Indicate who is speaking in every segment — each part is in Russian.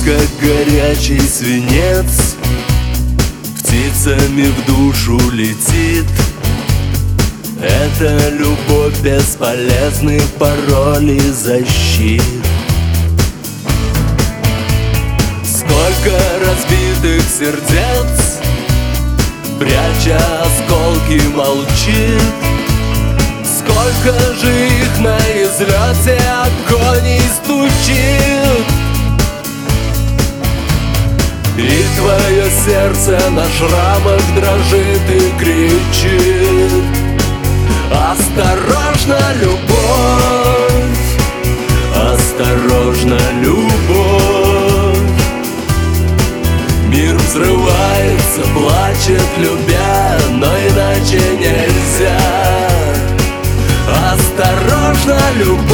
Speaker 1: как горячий свинец, птицами в душу летит. Это любовь бесполезных паролей защит. Сколько разбитых сердец, пряча осколки, молчит. Сколько же их на излете огонь стучит. И твое сердце на шрамах дрожит и кричит: осторожно, любовь, осторожно, любовь. Мир взрывается, плачет, любя, но иначе нельзя. Осторожно, любовь,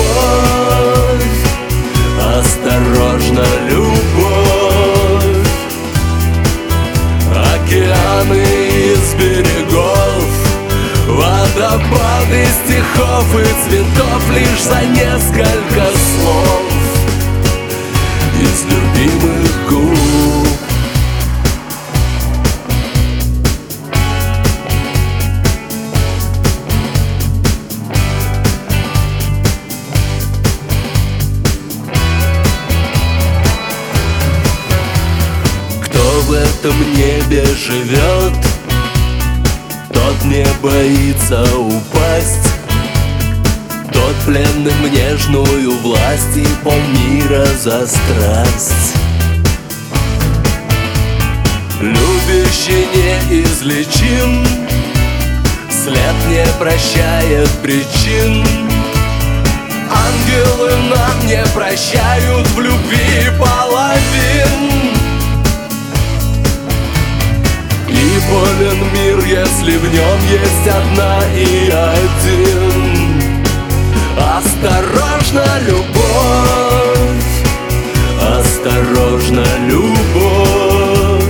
Speaker 1: осторожно, любовь. Океаны из берегов, водопады стихов и цветов лишь за несколько слов из любимых губ. Кто в этом небе живет, тот не боится упасть. Тот пленным нежную власть и полмира за страсть. Любящий неизлечим, след не прощает причин. Ангелы нам не прощают в любви половин. И полен мир, если в нем есть одна и один. Осторожно, любовь, осторожно, любовь.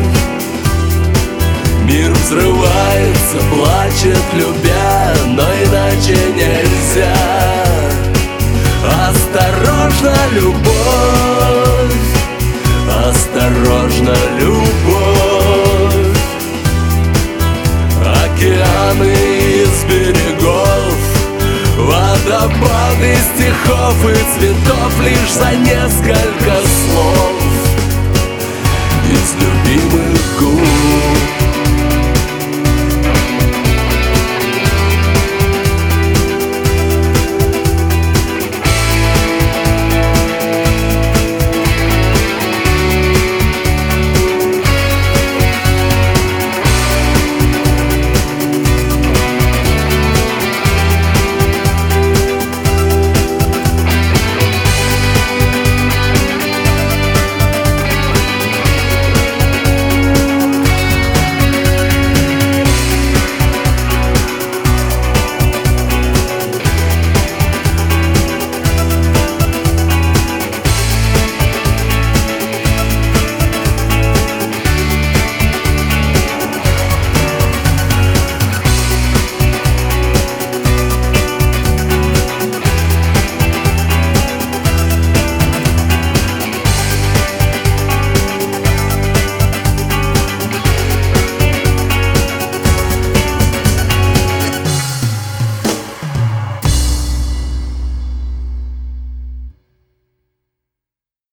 Speaker 1: Мир взрывается, плачет, любя, но иначе нельзя. Осторожно, любовь, осторожно, любовь. Океаны из берегов, водопады стихов и цветов лишь за несколько слов